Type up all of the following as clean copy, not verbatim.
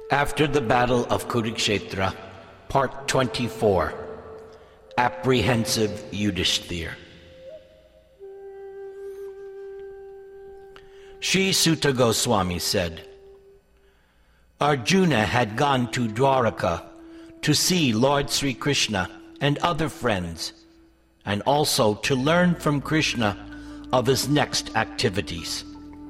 After the Battle of Kurukshetra, Part 24, Apprehensive Yudhishthir. Sri Suta Goswami said, Arjuna had gone to Dwaraka to see Lord Sri Krishna and other friends, and also to learn from Krishna of his next activities.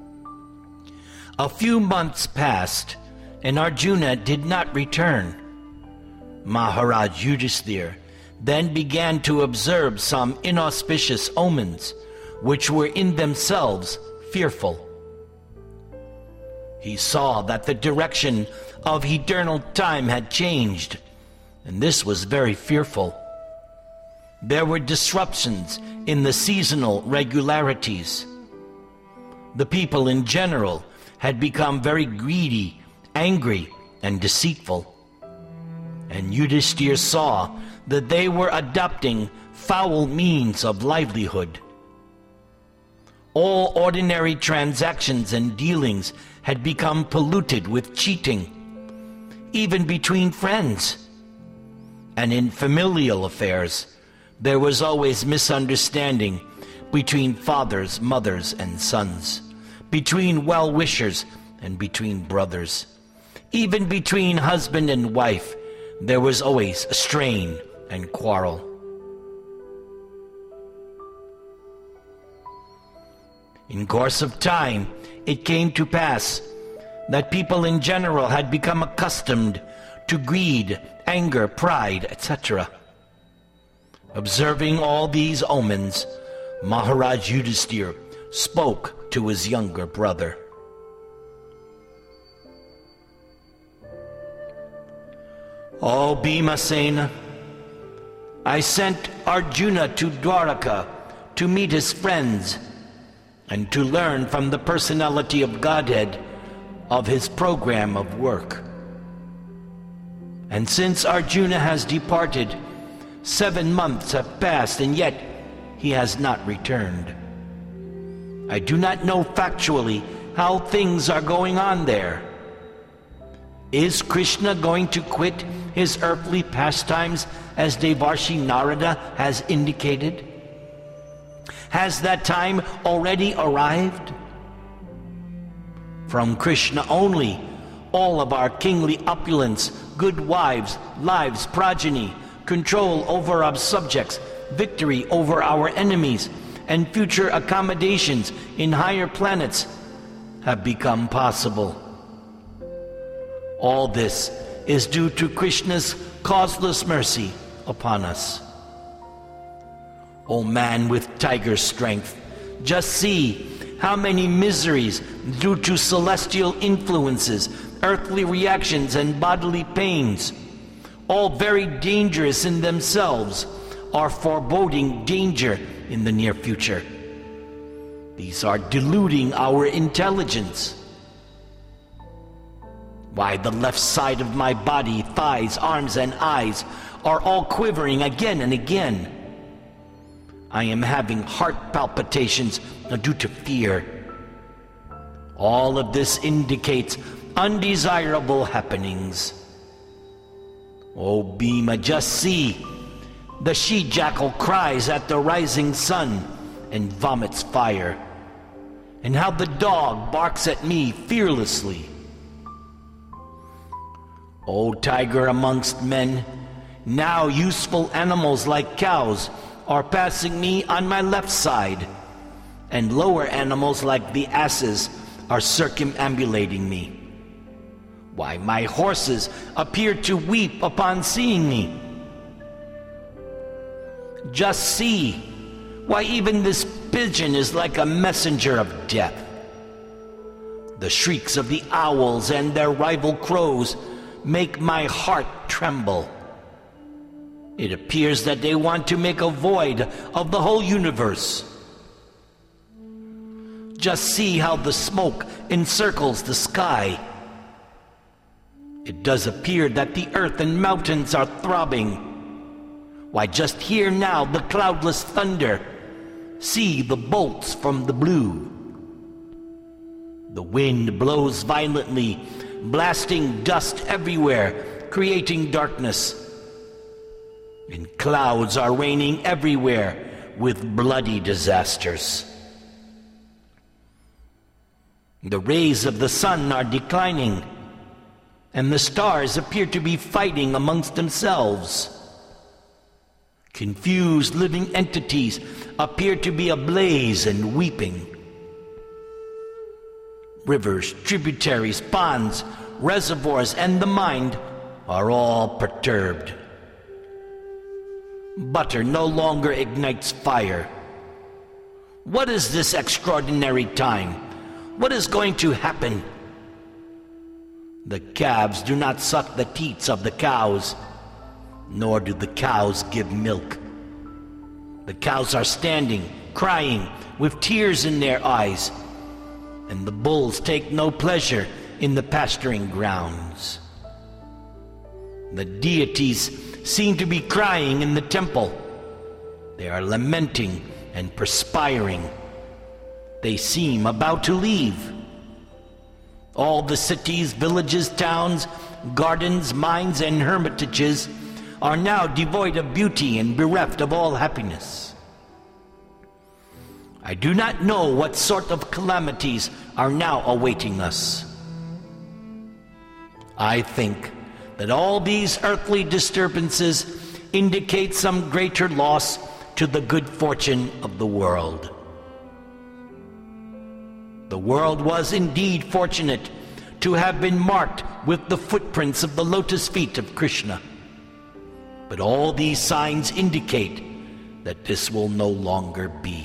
A few months passed, and Arjuna did not return. Maharaj Yudhishthir then began to observe some inauspicious omens, which were in themselves fearful. He saw that the direction of eternal time had changed, and this was very fearful. There were disruptions in the seasonal regularities. The people in general had become very greedy, angry, and deceitful. And Yudhishthir saw that they were adopting foul means of livelihood. All ordinary transactions and dealings had become polluted with cheating, even between friends. And in familial affairs, there was always misunderstanding between fathers, mothers, and sons, between well-wishers and between brothers. Even between husband and wife, there was always a strain and quarrel. In course of time, it came to pass that people in general had become accustomed to greed, anger, pride, etc. Observing all these omens, Maharaj Yudhishthir spoke to his younger brother. O Bhimasena, I sent Arjuna to Dwaraka to meet his friends and to learn from the personality of Godhead of his program of work. And since Arjuna has departed, 7 months have passed, and yet he has not returned. I do not know factually how things are going on there. Is Krishna going to quit his earthly pastimes as Devarshi Narada has indicated? Has that time already arrived? From Krishna only, all of our kingly opulence, good wives, lives, progeny, control over our subjects, victory over our enemies, and future accommodations in higher planets have become possible. All this is due to Krishna's causeless mercy upon us. O man with tiger strength, just see how many miseries due to celestial influences, earthly reactions, and bodily pains, all very dangerous in themselves, are foreboding danger in the near future. These are deluding our intelligence. Why, the left side of my body, thighs, arms, and eyes are all quivering again and again. I am having heart palpitations due to fear. All of this indicates undesirable happenings. O Bhima, just see. The she-jackal cries at the rising sun and vomits fire, and how the dog barks at me fearlessly. O tiger amongst men, now useful animals like cows are passing me on my left side, and lower animals like the asses are circumambulating me. Why, my horses appear to weep upon seeing me. Just see, why even this pigeon is like a messenger of death. The shrieks of the owls and their rival crows make my heart tremble. It appears that they want to make a void of the whole universe. Just see how the smoke encircles the sky. It does appear that the earth and mountains are throbbing. Why, just hear now the cloudless thunder. See the bolts from the blue. The wind blows violently, blasting dust everywhere, creating darkness. And clouds are raining everywhere with bloody disasters. The rays of the sun are declining, and the stars appear to be fighting amongst themselves. Confused living entities appear to be ablaze and weeping. Rivers, tributaries, ponds, reservoirs, and the mind are all perturbed. Butter no longer ignites fire. What is this extraordinary time? What is going to happen? The calves do not suck the teats of the cows, nor do the cows give milk. The cows are standing, crying, with tears in their eyes, and the bulls take no pleasure in the pasturing grounds. The deities seem to be crying in the temple. They are lamenting and perspiring. They seem about to leave. All the cities, villages, towns, gardens, mines, and hermitages are now devoid of beauty and bereft of all happiness. I do not know what sort of calamities are now awaiting us. I think that all these earthly disturbances indicate some greater loss to the good fortune of the world. The world was indeed fortunate to have been marked with the footprints of the lotus feet of Krishna. But all these signs indicate that this will no longer be.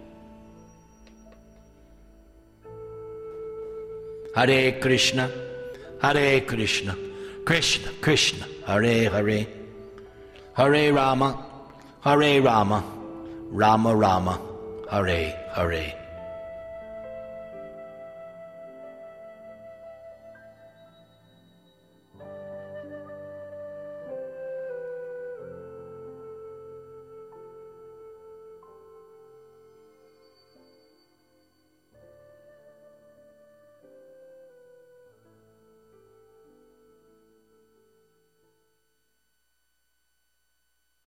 Hare Krishna, Krishna Krishna, Hare Hare, Hare Rama, Rama Rama, Hare Hare.